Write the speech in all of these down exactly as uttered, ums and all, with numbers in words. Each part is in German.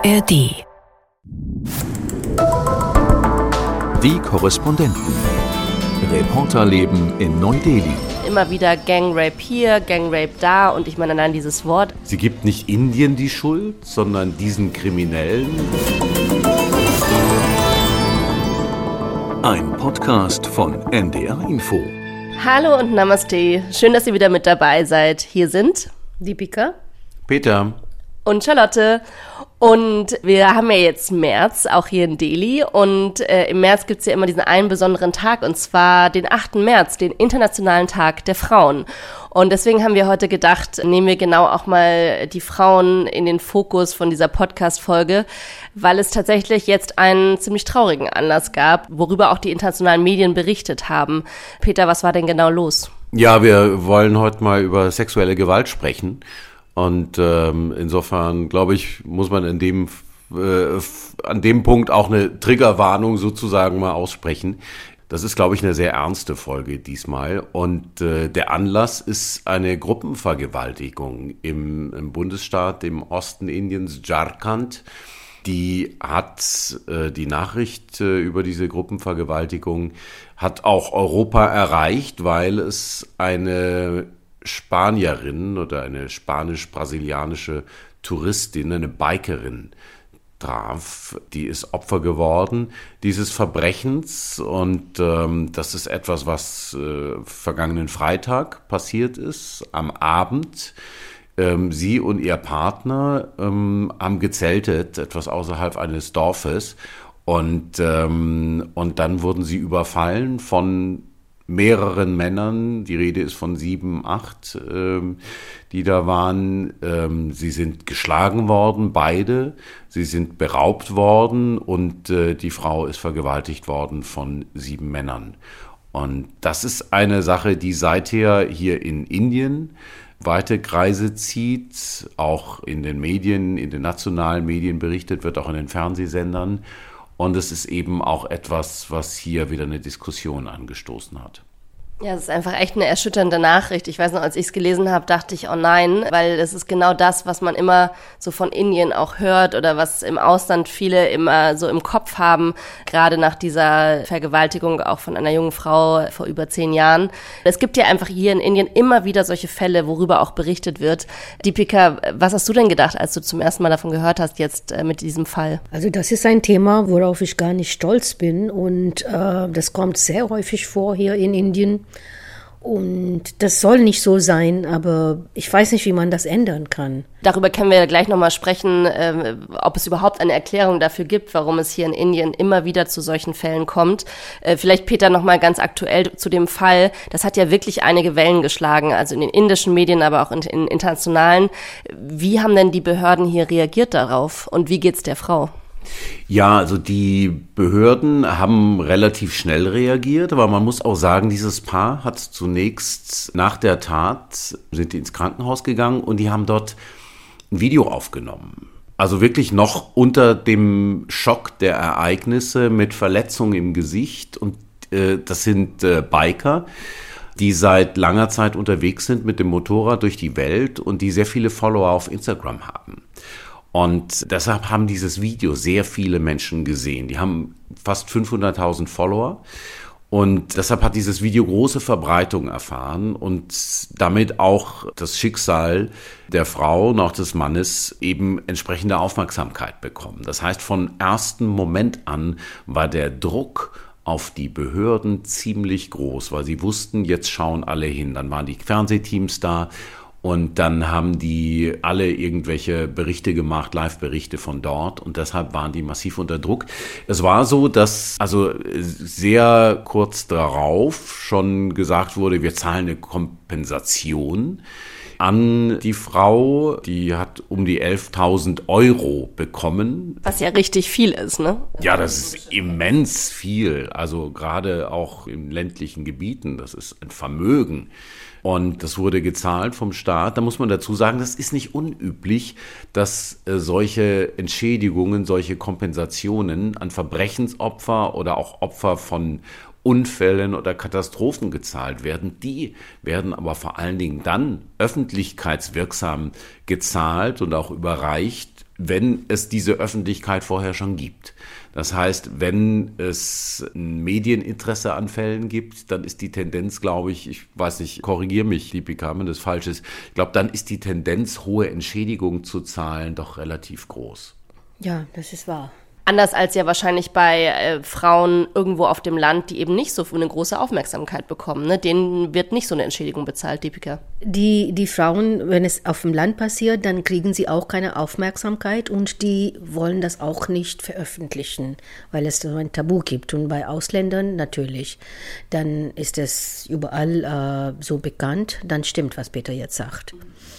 A R D. Die Korrespondenten. Reporterleben in Neu-Delhi. Immer wieder Gangrape hier, Gangrape da und ich meine allein dieses Wort. Sie gibt nicht Indien die Schuld, sondern diesen Kriminellen. Ein Podcast von N D R Info. Hallo und Namaste. Schön, dass ihr wieder mit dabei seid. Hier sind Deepika, Peter und Charlotte. Und wir haben ja jetzt März, auch hier in Delhi. Und äh, im März gibt's ja immer diesen einen besonderen Tag, und zwar den achten März, den Internationalen Tag der Frauen. Und deswegen haben wir heute gedacht, nehmen wir genau auch mal die Frauen in den Fokus von dieser Podcast-Folge, weil es tatsächlich jetzt einen ziemlich traurigen Anlass gab, worüber auch die internationalen Medien berichtet haben. Peter, was war denn genau los? Ja, wir wollen heute mal über sexuelle Gewalt sprechen. Und ähm, insofern, glaube ich, muss man in dem äh, an dem Punkt auch eine Triggerwarnung sozusagen mal aussprechen. Das ist, glaube ich, eine sehr ernste Folge diesmal. Und äh, der Anlass ist eine Gruppenvergewaltigung im, im Bundesstaat im Osten Indiens, Jharkhand. Die hat äh, die Nachricht äh, über diese Gruppenvergewaltigung hat auch Europa erreicht, weil es eine Spanierin oder eine spanisch-brasilianische Touristin, eine Bikerin traf. Die ist Opfer geworden dieses Verbrechens und ähm, das ist etwas, was äh, vergangenen Freitag passiert ist, am Abend. Ähm, sie und ihr Partner ähm, haben gezeltet, etwas außerhalb eines Dorfes und, ähm, und dann wurden sie überfallen von mehreren Männern, die Rede ist von sieben, acht, ähm, die da waren. Ähm, sie sind geschlagen worden, beide. Sie sind beraubt worden und äh, die Frau ist vergewaltigt worden von sieben Männern. Und das ist eine Sache, die seither hier in Indien weite Kreise zieht, auch in den Medien, in den nationalen Medien berichtet wird, auch in den Fernsehsendern. Und es ist eben auch etwas, was hier wieder eine Diskussion angestoßen hat. Ja, es ist einfach echt eine erschütternde Nachricht. Ich weiß noch, als ich es gelesen habe, dachte ich, oh nein, weil das ist genau das, was man immer so von Indien auch hört oder was im Ausland viele immer so im Kopf haben, gerade nach dieser Vergewaltigung auch von einer jungen Frau vor über zehn Jahren. Es gibt ja einfach hier in Indien immer wieder solche Fälle, worüber auch berichtet wird. Deepika, was hast du denn gedacht, als du zum ersten Mal davon gehört hast, jetzt äh, mit diesem Fall? Also das ist ein Thema, worauf ich gar nicht stolz bin und äh, das kommt sehr häufig vor hier in Indien. Und das soll nicht so sein, aber ich weiß nicht, wie man das ändern kann. Darüber können wir gleich nochmal sprechen, äh, ob es überhaupt eine Erklärung dafür gibt, warum es hier in Indien immer wieder zu solchen Fällen kommt. Äh, vielleicht, Peter, nochmal ganz aktuell zu dem Fall. Das hat ja wirklich einige Wellen geschlagen, also in den indischen Medien, aber auch in, in internationalen. Wie haben denn die Behörden hier reagiert darauf und wie geht's der Frau? Ja, also die Behörden haben relativ schnell reagiert, aber man muss auch sagen, dieses Paar hat zunächst nach der Tat, sind die ins Krankenhaus gegangen und die haben dort ein Video aufgenommen. Also wirklich noch unter dem Schock der Ereignisse mit Verletzungen im Gesicht und äh, das sind äh, Biker, die seit langer Zeit unterwegs sind mit dem Motorrad durch die Welt und die sehr viele Follower auf Instagram haben. Und deshalb haben dieses Video sehr viele Menschen gesehen. Die haben fast fünfhunderttausend Follower. Und deshalb hat dieses Video große Verbreitung erfahren und damit auch das Schicksal der Frau und auch des Mannes eben entsprechende Aufmerksamkeit bekommen. Das heißt, von ersten Moment an war der Druck auf die Behörden ziemlich groß, weil sie wussten, jetzt schauen alle hin. Dann waren die Fernsehteams da. Und dann haben die alle irgendwelche Berichte gemacht, Live-Berichte von dort. Und deshalb waren die massiv unter Druck. Es war so, dass also sehr kurz darauf schon gesagt wurde, wir zahlen eine Kompensation an die Frau. Die hat um die elftausend Euro bekommen. Was ja richtig viel ist, ne? Ja, das ist immens viel. Also gerade auch in ländlichen Gebieten, das ist ein Vermögen. Und das wurde gezahlt vom Staat. Da muss man dazu sagen, das ist nicht unüblich, dass äh, solche Entschädigungen, solche Kompensationen an Verbrechensopfer oder auch Opfer von Unfällen oder Katastrophen gezahlt werden. Die werden aber vor allen Dingen dann öffentlichkeitswirksam gezahlt und auch überreicht, wenn es diese Öffentlichkeit vorher schon gibt. Das heißt, wenn es ein Medieninteresse an Fällen gibt, dann ist die Tendenz, glaube ich, ich weiß nicht, korrigiere mich, Deepika, wenn das falsch ist, ich glaube, dann ist die Tendenz, hohe Entschädigungen zu zahlen, doch relativ groß. Ja, das ist wahr. Anders als ja wahrscheinlich bei äh, Frauen irgendwo auf dem Land, die eben nicht so eine große Aufmerksamkeit bekommen. Ne? Denen wird nicht so eine Entschädigung bezahlt, Deepika. Die, die Frauen, wenn es auf dem Land passiert, dann kriegen sie auch keine Aufmerksamkeit und die wollen das auch nicht veröffentlichen, weil es so ein Tabu gibt. Und bei Ausländern natürlich, dann ist es überall äh, so bekannt, dann stimmt, was Peter jetzt sagt.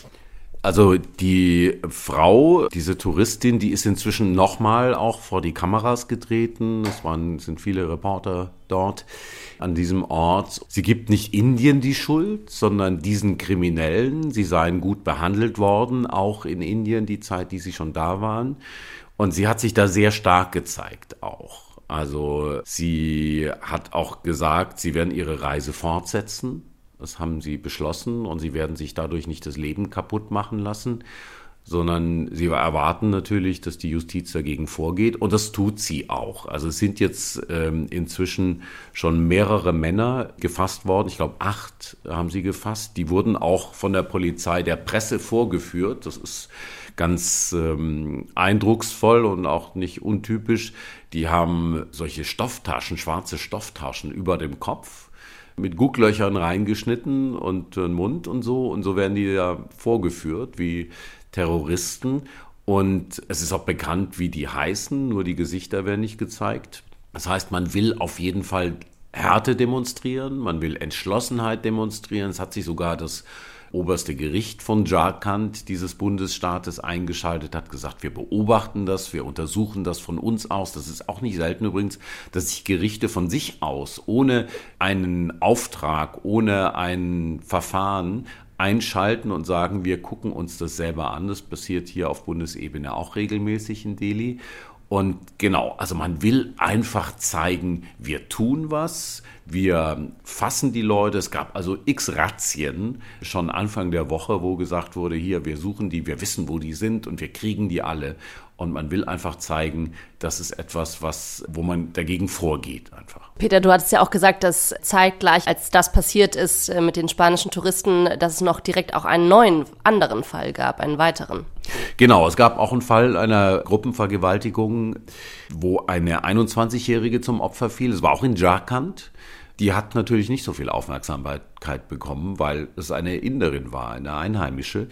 Also die Frau, diese Touristin, die ist inzwischen nochmal auch vor die Kameras getreten. Es waren, sind viele Reporter dort an diesem Ort. Sie gibt nicht Indien die Schuld, sondern diesen Kriminellen. Sie seien gut behandelt worden, auch in Indien, die Zeit, die sie schon da waren. Und sie hat sich da sehr stark gezeigt auch. Also sie hat auch gesagt, sie werden ihre Reise fortsetzen. Das haben sie beschlossen und sie werden sich dadurch nicht das Leben kaputt machen lassen, sondern sie erwarten natürlich, dass die Justiz dagegen vorgeht und das tut sie auch. Also es sind jetzt ähm, inzwischen schon mehrere Männer gefasst worden. Ich glaube, acht haben sie gefasst. Die wurden auch von der Polizei der Presse vorgeführt. Das ist ganz ähm, eindrucksvoll und auch nicht untypisch. Die haben solche Stofftaschen, schwarze Stofftaschen über dem Kopf, mit Gucklöchern reingeschnitten und einen Mund und so. Und so werden die ja vorgeführt wie Terroristen. Und es ist auch bekannt, wie die heißen, nur die Gesichter werden nicht gezeigt. Das heißt, man will auf jeden Fall Härte demonstrieren, man will Entschlossenheit demonstrieren. Es hat sich sogar das oberste Gericht von Jharkhand, dieses Bundesstaates, eingeschaltet, hat gesagt, wir beobachten das, wir untersuchen das von uns aus. Das ist auch nicht selten übrigens, dass sich Gerichte von sich aus, ohne einen Auftrag, ohne ein Verfahren einschalten und sagen, wir gucken uns das selber an. Das passiert hier auf Bundesebene auch regelmäßig in Delhi. Und genau, also man will einfach zeigen, wir tun was, wir fassen die Leute. Es gab also x Razzien schon Anfang der Woche, wo gesagt wurde, hier, wir suchen die, wir wissen, wo die sind und wir kriegen die alle. Und man will einfach zeigen, das ist etwas, was, wo man dagegen vorgeht einfach. Peter, du hattest ja auch gesagt, dass zeitgleich, als das passiert ist mit den spanischen Touristen, dass es noch direkt auch einen neuen, anderen Fall gab, einen weiteren. Genau, es gab auch einen Fall einer Gruppenvergewaltigung, wo eine einundzwanzigjährige zum Opfer fiel. Es war auch in Jharkhand. Die hat natürlich nicht so viel Aufmerksamkeit bekommen, weil es eine Inderin war, eine Einheimische.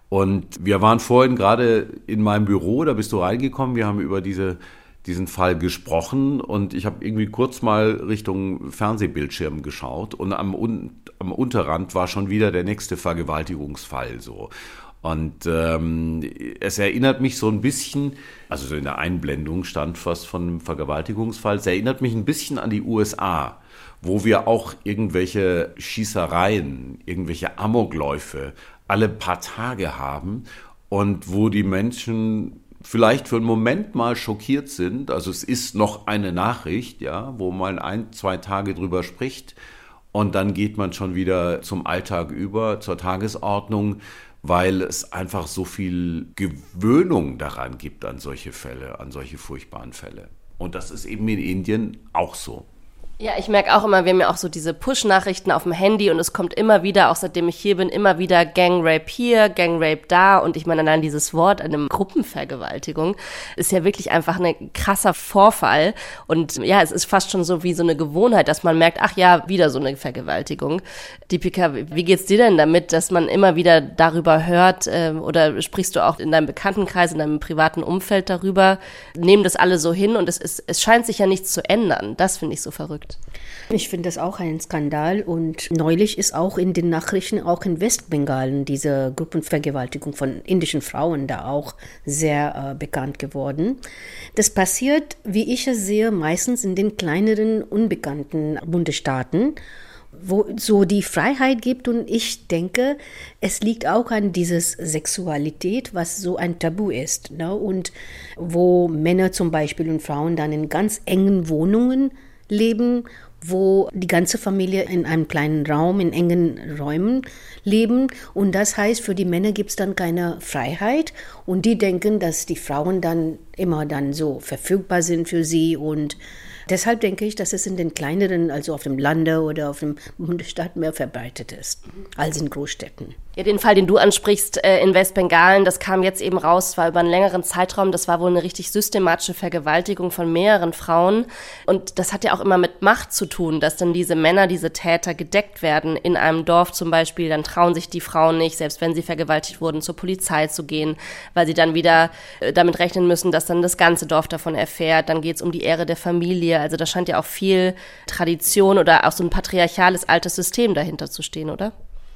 Und wir waren vorhin gerade in meinem Büro, da bist du reingekommen, wir haben über diese, diesen Fall gesprochen und ich habe irgendwie kurz mal Richtung Fernsehbildschirm geschaut und am, am Unterrand war schon wieder der nächste Vergewaltigungsfall so. Und ähm, es erinnert mich so ein bisschen, also so in der Einblendung stand was von einem Vergewaltigungsfall, es erinnert mich ein bisschen an die U S A, wo wir auch irgendwelche Schießereien, irgendwelche Amokläufe alle paar Tage haben und wo die Menschen vielleicht für einen Moment mal schockiert sind. Also es ist noch eine Nachricht, ja, wo man ein, zwei Tage drüber spricht und dann geht man schon wieder zum Alltag über, zur Tagesordnung, weil es einfach so viel Gewöhnung daran gibt an solche Fälle, an solche furchtbaren Fälle. Und das ist eben in Indien auch so. Ja, ich merke auch immer, wir haben ja auch so diese Push-Nachrichten auf dem Handy und es kommt immer wieder, auch seitdem ich hier bin, immer wieder Gang-Rape hier, Gang-Rape da und ich meine allein dieses Wort, eine Gruppenvergewaltigung, ist ja wirklich einfach ein krasser Vorfall und ja, es ist fast schon so wie so eine Gewohnheit, dass man merkt, ach ja, wieder so eine Vergewaltigung. Deepika, wie geht's dir denn damit, dass man immer wieder darüber hört äh, oder sprichst du auch in deinem Bekanntenkreis, in deinem privaten Umfeld darüber, nehmen das alle so hin und es ist, es scheint sich ja nichts zu ändern. Das finde ich so verrückt. Ich finde das auch ein Skandal und neulich ist auch in den Nachrichten, auch in Westbengalen, diese Gruppenvergewaltigung von indischen Frauen da auch sehr äh, bekannt geworden. Das passiert, wie ich es sehe, meistens in den kleineren, unbekannten Bundesstaaten, wo so die Freiheit gibt und ich denke, es liegt auch an dieses Sexualität, was so ein Tabu ist, ne? Und wo Männer zum Beispiel und Frauen dann in ganz engen Wohnungen leben wo die ganze Familie in einem kleinen Raum, in engen Räumen leben. Und das heißt, für die Männer gibt es dann keine Freiheit. Und die denken, dass die Frauen dann immer dann so verfügbar sind für sie. Und deshalb denke ich, dass es in den kleineren, also auf dem Lande oder auf dem Bundesstaat mehr verbreitet ist als in Großstädten. Ja, den Fall, den du ansprichst äh, in Westbengalen, das kam jetzt eben raus, war über einen längeren Zeitraum, das war wohl eine richtig systematische Vergewaltigung von mehreren Frauen. Und das hat ja auch immer mit Macht zu tun, dass dann diese Männer, diese Täter gedeckt werden. In einem Dorf zum Beispiel, dann trauen sich die Frauen nicht, selbst wenn sie vergewaltigt wurden, zur Polizei zu gehen, weil sie dann wieder äh, damit rechnen müssen, dass dann das ganze Dorf davon erfährt. Dann geht es um die Ehre der Familie. Also da scheint ja auch viel Tradition oder auch so ein patriarchales altes System dahinter zu stehen, oder?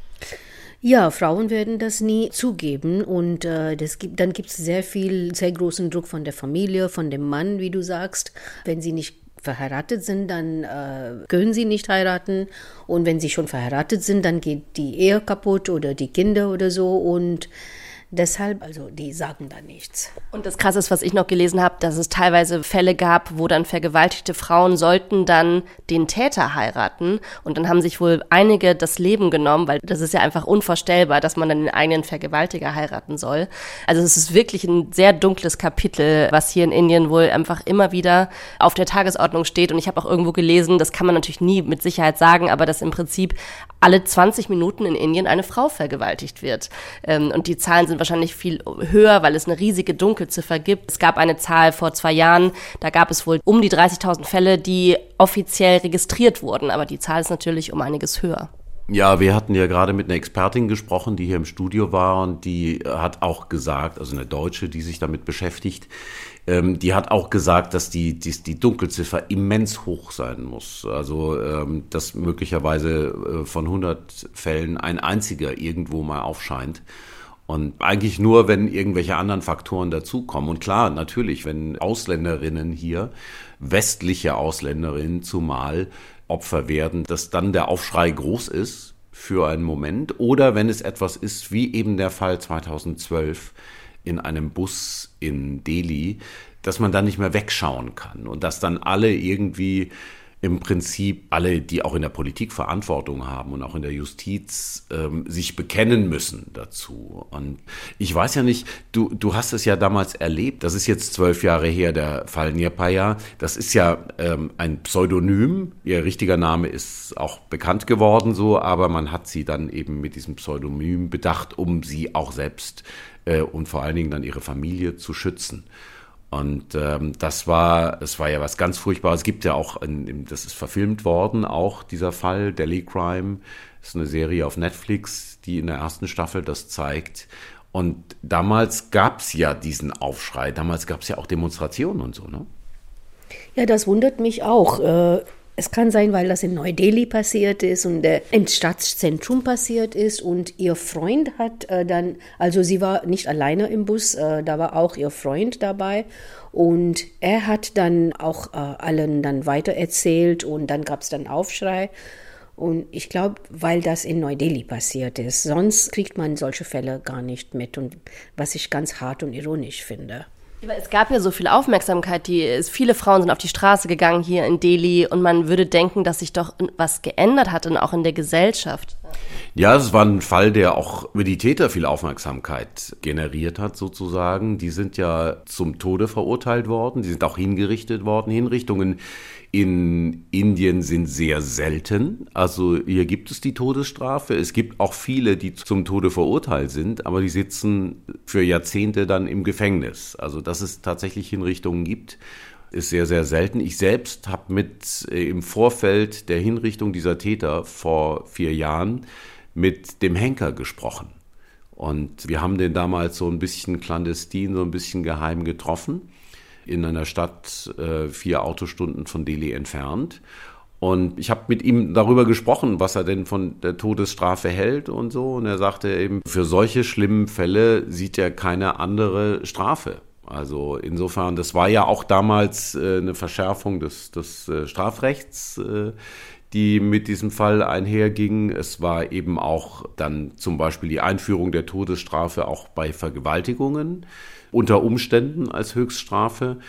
Ja, Frauen werden das nie zugeben und äh, das gibt, dann gibt es sehr viel, sehr großen Druck von der Familie, von dem Mann, wie du sagst. Wenn sie nicht verheiratet sind, dann äh, können sie nicht heiraten und wenn sie schon verheiratet sind, dann geht die Ehe kaputt oder die Kinder oder so und deshalb, also die sagen da nichts. Und das Krasse ist, was ich noch gelesen habe, dass es teilweise Fälle gab, wo dann vergewaltigte Frauen sollten dann den Täter heiraten. Und dann haben sich wohl einige das Leben genommen, weil das ist ja einfach unvorstellbar, dass man dann den eigenen Vergewaltiger heiraten soll. Also es ist wirklich ein sehr dunkles Kapitel, was hier in Indien wohl einfach immer wieder auf der Tagesordnung steht. Und ich habe auch irgendwo gelesen, das kann man natürlich nie mit Sicherheit sagen, aber dass im Prinzip alle zwanzig Minuten in Indien eine Frau vergewaltigt wird. Und die Zahlen sind wahrscheinlich viel höher, weil es eine riesige Dunkelziffer gibt. Es gab eine Zahl vor zwei Jahren, da gab es wohl um die dreißigtausend Fälle, die offiziell registriert wurden, aber die Zahl ist natürlich um einiges höher. Ja, wir hatten ja gerade mit einer Expertin gesprochen, die hier im Studio war und die hat auch gesagt, also eine Deutsche, die sich damit beschäftigt, ähm, die hat auch gesagt, dass die, die, die Dunkelziffer immens hoch sein muss. Also, ähm, dass möglicherweise äh, von hundert Fällen ein einziger irgendwo mal aufscheint. Und eigentlich nur, wenn irgendwelche anderen Faktoren dazukommen. Und klar, natürlich, wenn Ausländerinnen hier, westliche Ausländerinnen zumal, Opfer werden, dass dann der Aufschrei groß ist für einen Moment. Oder wenn es etwas ist, wie eben der Fall zweitausendzwölf in einem Bus in Delhi, dass man dann nicht mehr wegschauen kann. Und dass dann alle irgendwie im Prinzip alle, die auch in der Politik Verantwortung haben und auch in der Justiz, ähm, sich bekennen müssen dazu. Und ich weiß ja nicht, du, du hast es ja damals erlebt, das ist jetzt zwölf Jahre her, der Fall Nirpaya, das ist ja ähm, ein Pseudonym, ihr richtiger Name ist auch bekannt geworden so, aber man hat sie dann eben mit diesem Pseudonym bedacht, um sie auch selbst äh, und vor allen Dingen dann ihre Familie zu schützen. Und ähm, das war, es war ja was ganz Furchtbares. Es gibt ja auch, ein, das ist verfilmt worden, auch dieser Fall, Delhi Crime, das ist eine Serie auf Netflix, die in der ersten Staffel das zeigt. Und damals gab es ja diesen Aufschrei, damals gab es ja auch Demonstrationen und so, ne? Ja, das wundert mich auch. Äh Es kann sein, weil das in Neu-Delhi passiert ist und äh, im Stadtzentrum passiert ist und ihr Freund hat äh, dann, also sie war nicht alleine im Bus, äh, da war auch ihr Freund dabei und er hat dann auch äh, allen dann weitererzählt und dann gab es dann Aufschrei und ich glaube, weil das in Neu-Delhi passiert ist, sonst kriegt man solche Fälle gar nicht mit und was ich ganz hart und ironisch finde. Aber es gab ja so viel Aufmerksamkeit, die, viele Frauen sind auf die Straße gegangen hier in Delhi und man würde denken, dass sich doch was geändert hat und auch in der Gesellschaft. Ja, es war ein Fall, der auch über die Täter viel Aufmerksamkeit generiert hat sozusagen. Die sind ja zum Tode verurteilt worden, die sind auch hingerichtet worden. Hinrichtungen in Indien sind sehr selten. Also hier gibt es die Todesstrafe. Es gibt auch viele, die zum Tode verurteilt sind, aber die sitzen für Jahrzehnte dann im Gefängnis. Also dass es tatsächlich Hinrichtungen gibt, ist sehr, sehr selten. Ich selbst habe mit äh, im Vorfeld der Hinrichtung dieser Täter vor vier Jahren mit dem Henker gesprochen. Und wir haben den damals so ein bisschen clandestin, so ein bisschen geheim getroffen, in einer Stadt äh, vier Autostunden von Delhi entfernt. Und ich habe mit ihm darüber gesprochen, was er denn von der Todesstrafe hält und so. Und er sagte eben, für solche schlimmen Fälle sieht er keine andere Strafe. Also insofern, das war ja auch damals äh, eine Verschärfung des, des äh, Strafrechts, äh, die mit diesem Fall einherging. Es war eben auch dann zum Beispiel die Einführung der Todesstrafe auch bei Vergewaltigungen unter Umständen als Höchststrafe.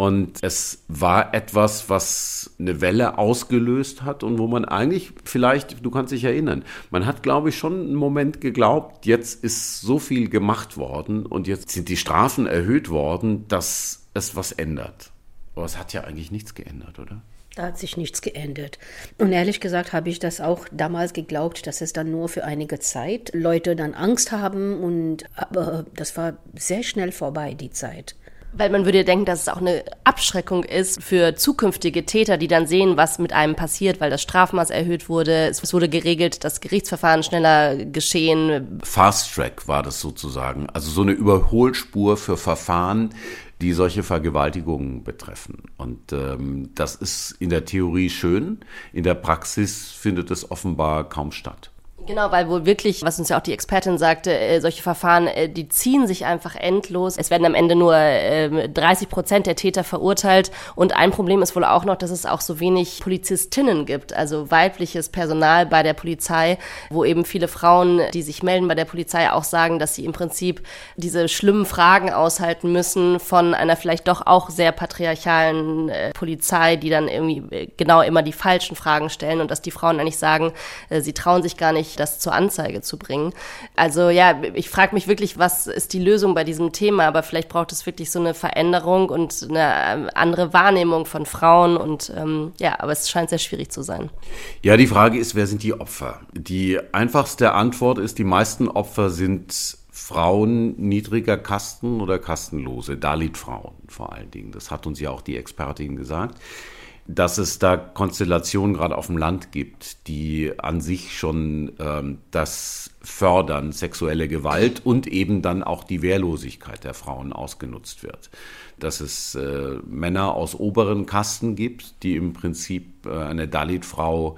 Und es war etwas, was eine Welle ausgelöst hat und wo man eigentlich vielleicht, du kannst dich erinnern, man hat, glaube ich, schon einen Moment geglaubt, jetzt ist so viel gemacht worden und jetzt sind die Strafen erhöht worden, dass es was ändert. Aber es hat ja eigentlich nichts geändert, oder? Da hat sich nichts geändert. Und ehrlich gesagt habe ich das auch damals geglaubt, dass es dann nur für einige Zeit Leute dann Angst haben. Und aber das war sehr schnell vorbei, die Zeit. Weil man würde denken, dass es auch eine Abschreckung ist für zukünftige Täter, die dann sehen, was mit einem passiert, weil das Strafmaß erhöht wurde. Es wurde geregelt, dass Gerichtsverfahren schneller geschehen. Fast Track war das sozusagen. Also so eine Überholspur für Verfahren, die solche Vergewaltigungen betreffen. Und ähm, das ist in der Theorie schön. In der Praxis findet es offenbar kaum statt. Genau, weil wohl wirklich, was uns ja auch die Expertin sagte, äh, solche Verfahren, äh, die ziehen sich einfach endlos. Es werden am Ende nur äh, dreißig Prozent der Täter verurteilt. Und ein Problem ist wohl auch noch, dass es auch so wenig Polizistinnen gibt, also weibliches Personal bei der Polizei, wo eben viele Frauen, die sich melden bei der Polizei, auch sagen, dass sie im Prinzip diese schlimmen Fragen aushalten müssen von einer vielleicht doch auch sehr patriarchalen äh, Polizei, die dann irgendwie äh, genau immer die falschen Fragen stellen und dass die Frauen eigentlich sagen, äh, sie trauen sich gar nicht, das zur Anzeige zu bringen. Also ja, ich frage mich wirklich, was ist die Lösung bei diesem Thema, aber vielleicht braucht es wirklich so eine Veränderung und eine andere Wahrnehmung von Frauen und ähm, ja, aber es scheint sehr schwierig zu sein. Ja, die Frage ist, wer sind die Opfer? Die einfachste Antwort ist, die meisten Opfer sind Frauen niedriger Kasten oder Kastenlose, Dalit-Frauen vor allen Dingen. Das hat uns ja auch die Expertin gesagt. Dass es da Konstellationen gerade auf dem Land gibt, die an sich schon ähm, das fördern, sexuelle Gewalt und eben dann auch die Wehrlosigkeit der Frauen ausgenutzt wird. Dass es äh, Männer aus oberen Kasten gibt, die im Prinzip äh, eine Dalit-Frau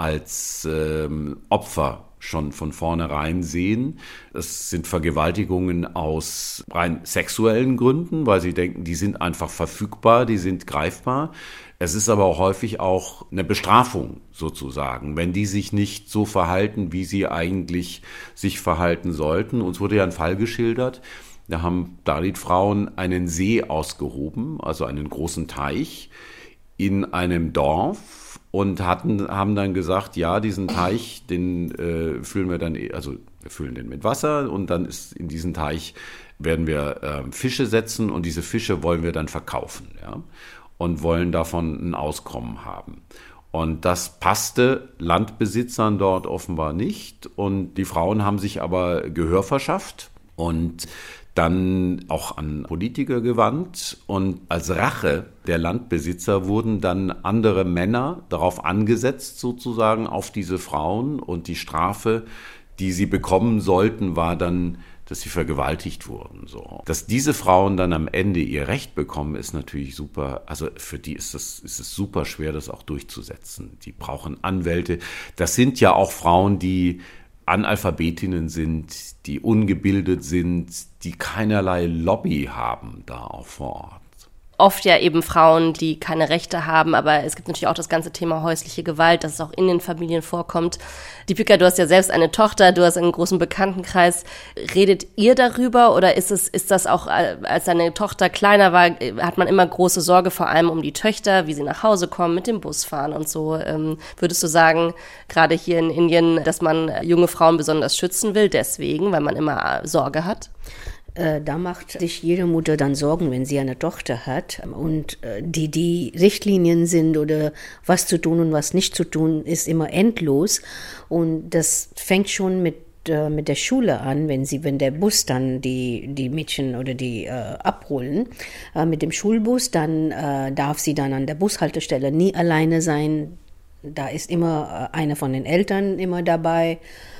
als äh, Opfer schon von vornherein sehen. Es sind Vergewaltigungen aus rein sexuellen Gründen, weil sie denken, die sind einfach verfügbar, die sind greifbar. Es ist aber auch häufig auch eine Bestrafung sozusagen, wenn die sich nicht so verhalten, wie sie eigentlich sich verhalten sollten. Uns wurde ja ein Fall geschildert, da haben Dalit-Frauen einen See ausgehoben, also einen großen Teich in einem Dorf und hatten, haben dann gesagt, ja, diesen Teich, den äh, füllen wir dann, also wir füllen den mit Wasser und dann ist in diesen Teich werden wir äh, Fische setzen und diese Fische wollen wir dann verkaufen, ja. Und wollen davon ein Auskommen haben. Und das passte Landbesitzern dort offenbar nicht. Und die Frauen haben sich aber Gehör verschafft und dann auch an Politiker gewandt. Und als Rache der Landbesitzer wurden dann andere Männer darauf angesetzt, sozusagen auf diese Frauen. Und die Strafe, die sie bekommen sollten, war dann, dass sie vergewaltigt wurden. So. Dass diese Frauen dann am Ende ihr Recht bekommen, ist natürlich super. Also für die ist es, ist es super schwer, das auch durchzusetzen. Die brauchen Anwälte. Das sind ja auch Frauen, die Analphabetinnen sind, die ungebildet sind, die keinerlei Lobby haben da auch vor Ort. Oft ja eben Frauen, die keine Rechte haben, aber es gibt natürlich auch das ganze Thema häusliche Gewalt, dass es auch in den Familien vorkommt. Deepika, du hast ja selbst eine Tochter, du hast einen großen Bekanntenkreis. Redet ihr darüber oder ist es, ist das auch, als deine Tochter kleiner war, hat man immer große Sorge vor allem um die Töchter, wie sie nach Hause kommen, mit dem Bus fahren und so. Ähm, würdest du sagen, gerade hier in Indien, dass man junge Frauen besonders schützen will, deswegen, weil man immer Sorge hat? Da macht sich jede Mutter dann Sorgen, wenn sie eine Tochter hat. Und die, die Richtlinien sind oder was zu tun und was nicht zu tun, ist immer endlos. Und das fängt schon mit, äh, mit der Schule an, wenn sie, wenn der Bus dann die, die Mädchen oder die äh, abholen. Äh, mit dem Schulbus, dann äh, darf sie dann an der Bushaltestelle nie alleine sein. Da ist immer äh, eine von den Eltern immer dabei.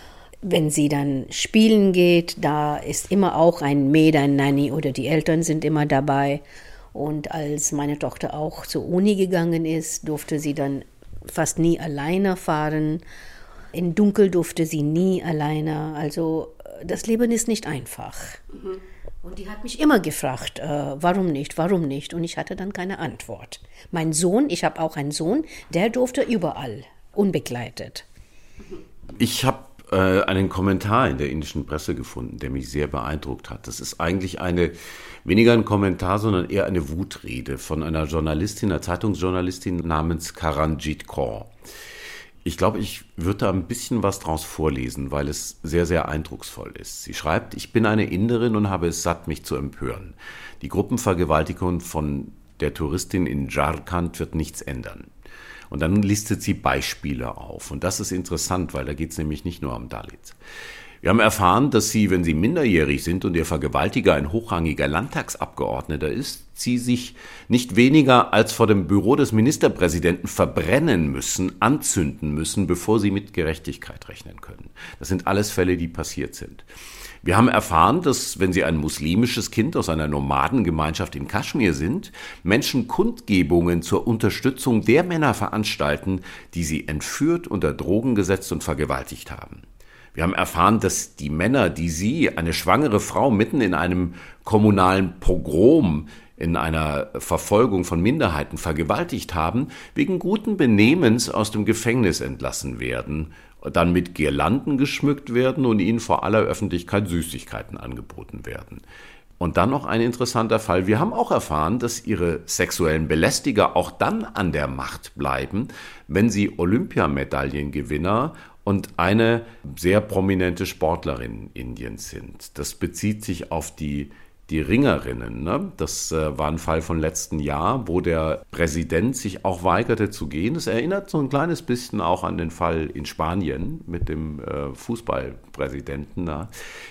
Wenn sie dann spielen geht, da ist immer auch ein Maid, ein Nanny oder die Eltern sind immer dabei. Und als meine Tochter auch zur Uni gegangen ist, durfte sie dann fast nie alleine fahren. Im Dunkel durfte sie nie alleine. Also das Leben ist nicht einfach. Mhm. Und die hat mich immer gefragt, äh, warum nicht, warum nicht? Und ich hatte dann keine Antwort. Mein Sohn, ich habe auch einen Sohn, der durfte überall, unbegleitet. Ich habe äh, einen Kommentar in der indischen Presse gefunden, der mich sehr beeindruckt hat. Das ist eigentlich eine, weniger ein Kommentar, sondern eher eine Wutrede von einer Journalistin, einer Zeitungsjournalistin namens Karanjit Kaur. Ich glaube, ich würde da ein bisschen was draus vorlesen, weil es sehr, sehr eindrucksvoll ist. Sie schreibt, ich bin eine Inderin und habe es satt, mich zu empören. Die Gruppenvergewaltigung von der Touristin in Jharkhand wird nichts ändern. Und dann listet sie Beispiele auf. Und das ist interessant, weil da geht es nämlich nicht nur um Dalits. Wir haben erfahren, dass sie, wenn sie minderjährig sind und ihr Vergewaltiger ein hochrangiger Landtagsabgeordneter ist, sie sich nicht weniger als vor dem Büro des Ministerpräsidenten verbrennen müssen, anzünden müssen, bevor sie mit Gerechtigkeit rechnen können. Das sind alles Fälle, die passiert sind. Wir haben erfahren, dass, wenn sie ein muslimisches Kind aus einer Nomadengemeinschaft in Kaschmir sind, Menschen Kundgebungen zur Unterstützung der Männer veranstalten, die sie entführt, unter Drogen gesetzt und vergewaltigt haben. Wir haben erfahren, dass die Männer, die sie, eine schwangere Frau, mitten in einem kommunalen Pogrom, in einer Verfolgung von Minderheiten vergewaltigt haben, wegen guten Benehmens aus dem Gefängnis entlassen werden, dann mit Girlanden geschmückt werden und ihnen vor aller Öffentlichkeit Süßigkeiten angeboten werden. Und dann noch ein interessanter Fall. Wir haben auch erfahren, dass ihre sexuellen Belästiger auch dann an der Macht bleiben, wenn sie Olympiamedaillengewinner und eine sehr prominente Sportlerin Indiens sind. Das bezieht sich auf die, die Ringerinnen. Ne? Das äh, war ein Fall von letzten Jahr, wo der Präsident sich auch weigerte zu gehen. Das erinnert so ein kleines bisschen auch an den Fall in Spanien mit dem äh, Fußballpräsidenten. Ne?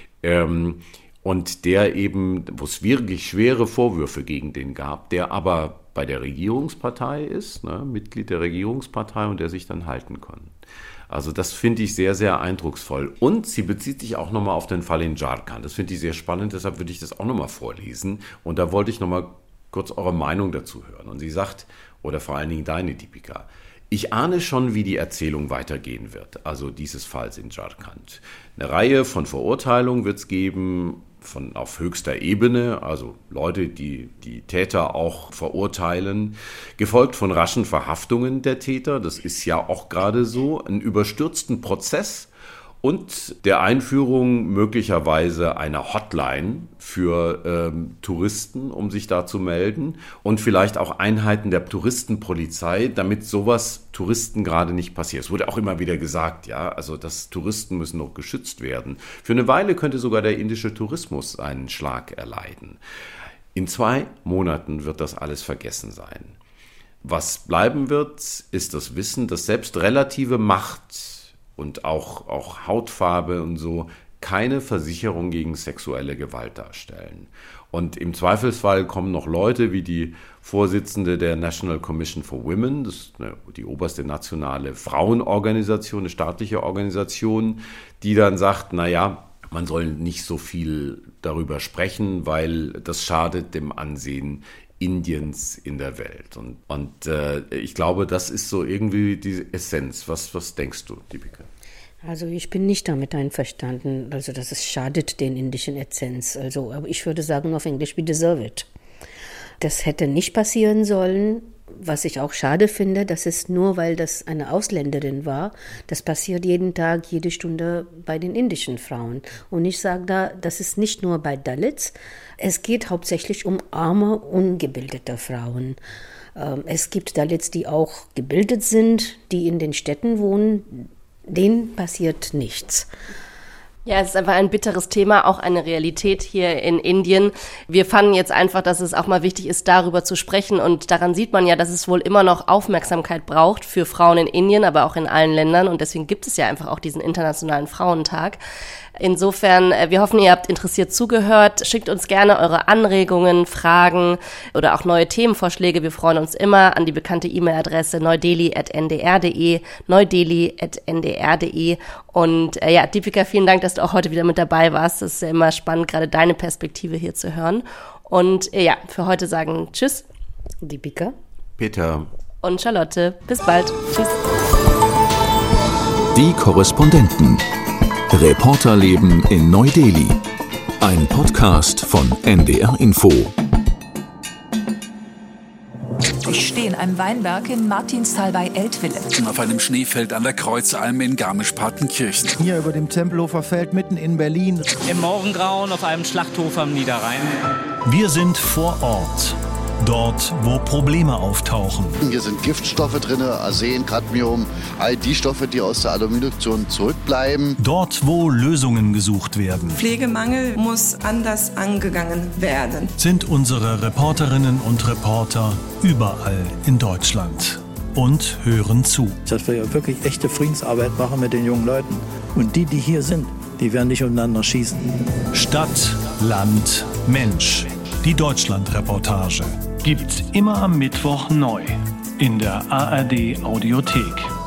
Ähm, und der eben, wo es wirklich schwere Vorwürfe gegen den gab, der aber bei der Regierungspartei ist, ne? Mitglied der Regierungspartei und der sich dann halten kann. Also das finde ich sehr, sehr eindrucksvoll. Und sie bezieht sich auch nochmal auf den Fall in Jharkhand. Das finde ich sehr spannend, deshalb würde ich das auch nochmal vorlesen. Und da wollte ich nochmal kurz eure Meinung dazu hören. Und sie sagt, oder vor allen Dingen deine, Deepika, ich ahne schon, wie die Erzählung weitergehen wird, also dieses Falls in Jharkhand. Eine Reihe von Verurteilungen wird es geben, von auf höchster Ebene, also Leute, die die Täter auch verurteilen, gefolgt von raschen Verhaftungen der Täter, das ist ja auch gerade so, einen überstürzten Prozess und der Einführung möglicherweise einer Hotline für ähm, Touristen, um sich da zu melden und vielleicht auch Einheiten der Touristenpolizei, damit sowas Touristen gerade nicht passiert. Es wurde auch immer wieder gesagt, ja, also dass Touristen müssen noch geschützt werden. Für eine Weile könnte sogar der indische Tourismus einen Schlag erleiden. In zwei Monaten wird das alles vergessen sein. Was bleiben wird, ist das Wissen, dass selbst relative Macht und auch, auch Hautfarbe und so keine Versicherung gegen sexuelle Gewalt darstellen. Und im Zweifelsfall kommen noch Leute wie die Vorsitzende der National Commission for Women, das ist eine, die oberste nationale Frauenorganisation, eine staatliche Organisation, die dann sagt, naja, man soll nicht so viel darüber sprechen, weil das schadet dem Ansehen Indiens in der Welt. Und, und äh, ich glaube, das ist so irgendwie die Essenz. Was, was denkst du, Deepika? Also ich bin nicht damit einverstanden, also dass es schadet den indischen Essenz. Also, aber ich würde sagen auf Englisch, we deserve it. Das hätte nicht passieren sollen. Was ich auch schade finde, das ist nur, weil das eine Ausländerin war. Das passiert jeden Tag, jede Stunde bei den indischen Frauen. Und ich sage da, das ist nicht nur bei Dalits. Es geht hauptsächlich um arme, ungebildete Frauen. Es gibt Dalits, die auch gebildet sind, die in den Städten wohnen. Denen passiert nichts. Ja, es ist einfach ein bitteres Thema, auch eine Realität hier in Indien. Wir fanden jetzt einfach, dass es auch mal wichtig ist, darüber zu sprechen. Und daran sieht man ja, dass es wohl immer noch Aufmerksamkeit braucht für Frauen in Indien, aber auch in allen Ländern. Und deswegen gibt es ja einfach auch diesen Internationalen Frauentag. Insofern, wir hoffen, ihr habt interessiert zugehört. Schickt uns gerne eure Anregungen, Fragen oder auch neue Themenvorschläge. Wir freuen uns immer an die bekannte E-Mail-Adresse neudeli at n d r punkt d e, neudeli at n d r punkt d e. Und äh, ja, Deepika, vielen Dank, dass du auch heute wieder mit dabei warst. Es ist ja immer spannend, gerade deine Perspektive hier zu hören. Und äh, ja, für heute sagen Tschüss. Deepika. Peter. Und Charlotte. Bis bald. Tschüss. Die Korrespondenten. Reporterleben in Neu-Delhi. Ein Podcast von N D R Info. Ich stehe in einem Weinberg in Martinstal bei Eltville. Auf einem Schneefeld an der Kreuzalm in Garmisch-Partenkirchen. Hier über dem Tempelhofer Feld mitten in Berlin. Im Morgengrauen auf einem Schlachthof am Niederrhein. Wir sind vor Ort. Dort, wo Probleme auftauchen. Hier sind Giftstoffe drin, Arsen, Cadmium, all die Stoffe, die aus der Aluminiumduktion zurückbleiben. Dort, wo Lösungen gesucht werden. Pflegemangel muss anders angegangen werden. Sind unsere Reporterinnen und Reporter überall in Deutschland und hören zu. Dass wir ja wirklich echte Friedensarbeit machen mit den jungen Leuten. Und die, die hier sind, die werden nicht untereinander schießen. Stadt, Land, Mensch. Die Deutschland-Reportage gibt's immer am Mittwoch neu in der A R D Audiothek.